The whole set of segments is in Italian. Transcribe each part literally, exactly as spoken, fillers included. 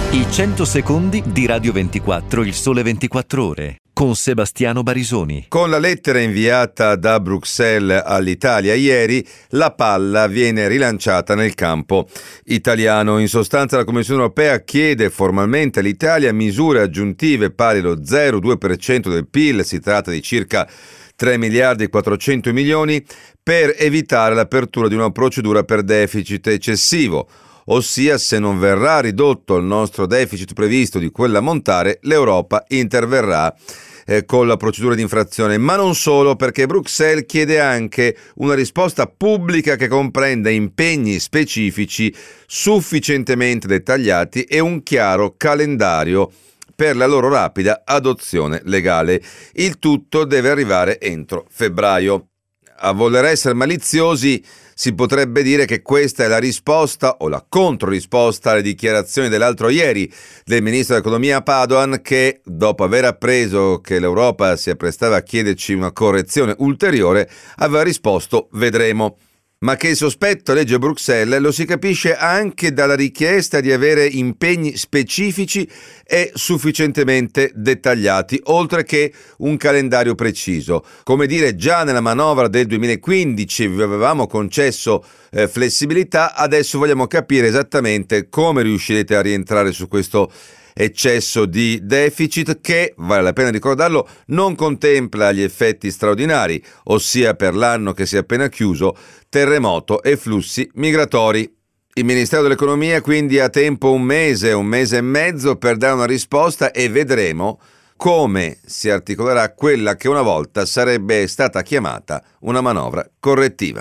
I cento secondi di Radio ventiquattro, il sole ventiquattro ore, con Sebastiano Barisoni. Con la lettera inviata da Bruxelles all'Italia ieri, la palla viene rilanciata nel campo italiano. In sostanza la Commissione europea chiede formalmente all'Italia misure aggiuntive pari allo zero virgola due per cento del P I L, si tratta di circa tre miliardi e quattrocento milioni, per evitare l'apertura di una procedura per deficit eccessivo. Ossia, se non verrà ridotto il nostro deficit previsto di quell'ammontare, l'Europa interverrà eh, con la procedura di infrazione. Ma non solo, perché Bruxelles chiede anche una risposta pubblica che comprenda impegni specifici sufficientemente dettagliati e un chiaro calendario per la loro rapida adozione legale. Il tutto deve arrivare entro febbraio. A voler essere maliziosi, si potrebbe dire che questa è la risposta o la controrisposta alle dichiarazioni dell'altro ieri del ministro dell'economia Padoan, che dopo aver appreso che l'Europa si apprestava a chiederci una correzione ulteriore aveva risposto vedremo. Ma che il sospetto legge Bruxelles lo si capisce anche dalla richiesta di avere impegni specifici e sufficientemente dettagliati, oltre che un calendario preciso. Come dire, già nella manovra del duemilaquindici vi avevamo concesso eh, flessibilità, adesso vogliamo capire esattamente come riuscirete a rientrare su questo eccesso di deficit che, vale la pena ricordarlo, non contempla gli effetti straordinari, ossia per l'anno che si è appena chiuso, terremoto e flussi migratori. Il Ministero dell'Economia quindi ha tempo un mese, un mese e mezzo per dare una risposta e vedremo come si articolerà quella che una volta sarebbe stata chiamata una manovra correttiva.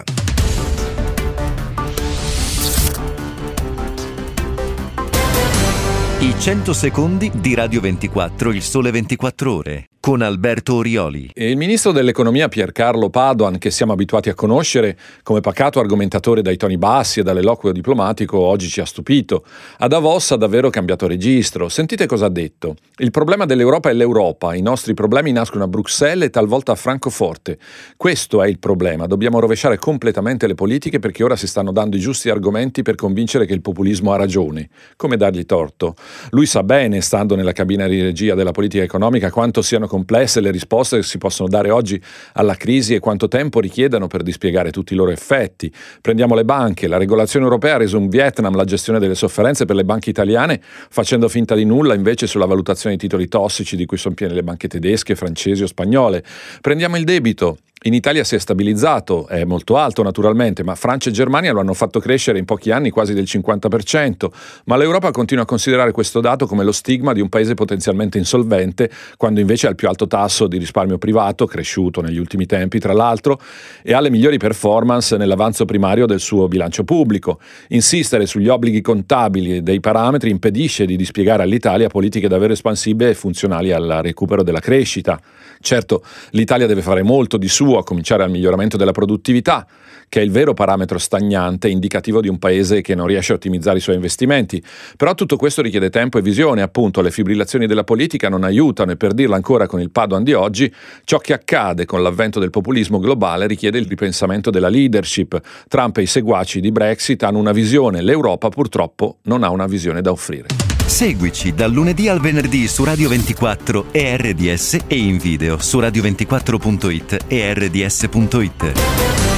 I cento secondi di Radio ventiquattro, il sole ventiquattro ore, con Alberto Orioli. E il ministro dell'economia Piercarlo Padoan, che siamo abituati a conoscere come pacato argomentatore dai toni bassi e dall'eloquio diplomatico, oggi ci ha stupito. A Davos ha davvero cambiato registro. Sentite cosa ha detto. Il problema dell'Europa è l'Europa, i nostri problemi nascono a Bruxelles e talvolta a Francoforte. Questo è il problema, dobbiamo rovesciare completamente le politiche perché ora si stanno dando i giusti argomenti per convincere che il populismo ha ragione. Come dargli torto? Lui sa bene, stando nella cabina di regia della politica economica, quanto siano complesse le risposte che si possono dare oggi alla crisi e quanto tempo richiedano per dispiegare tutti i loro effetti. Prendiamo le banche. La regolazione europea ha reso un Vietnam la gestione delle sofferenze per le banche italiane, facendo finta di nulla invece sulla valutazione dei titoli tossici di cui sono piene le banche tedesche, francesi o spagnole. Prendiamo il debito. In Italia si è stabilizzato, è molto alto naturalmente, ma Francia e Germania lo hanno fatto crescere in pochi anni quasi del cinquanta per cento, ma l'Europa continua a considerare questo dato come lo stigma di un paese potenzialmente insolvente, quando invece ha il più alto tasso di risparmio privato, cresciuto negli ultimi tempi tra l'altro, e ha le migliori performance nell'avanzo primario del suo bilancio pubblico. Insistere sugli obblighi contabili e dei parametri impedisce di dispiegare all'Italia politiche davvero espansive e funzionali al recupero della crescita. Certo, l'Italia deve fare molto di suo, a cominciare dal miglioramento della produttività, che è il vero parametro stagnante indicativo di un paese che non riesce a ottimizzare i suoi investimenti. Però tutto questo richiede tempo e visione, appunto le fibrillazioni della politica non aiutano e, per dirla ancora con il Padoan di oggi, ciò che accade con l'avvento del populismo globale richiede il ripensamento della leadership. Trump e i seguaci di Brexit hanno una visione, l'Europa purtroppo non ha una visione da offrire. Seguici dal lunedì al venerdì su Radio ventiquattro e R D S e in video su radio ventiquattro punto it e R D S punto it.